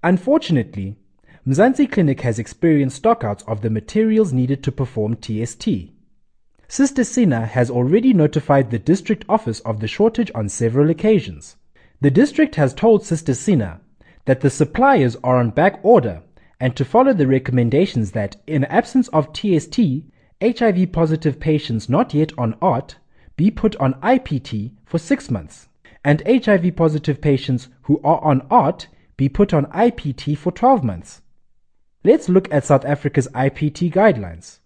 Unfortunately, Mzansi Clinic has experienced stockouts of the materials needed to perform TST. Sister Sina has already notified the district office of the shortage on several occasions. The district has told Sister Sina that the suppliers are on back order and to follow the recommendations that, in absence of TST, HIV-positive patients not yet on ART be put on IPT for 6 months, and HIV-positive patients who are on ART be put on IPT for 12 months. Let's look at South Africa's IPT guidelines.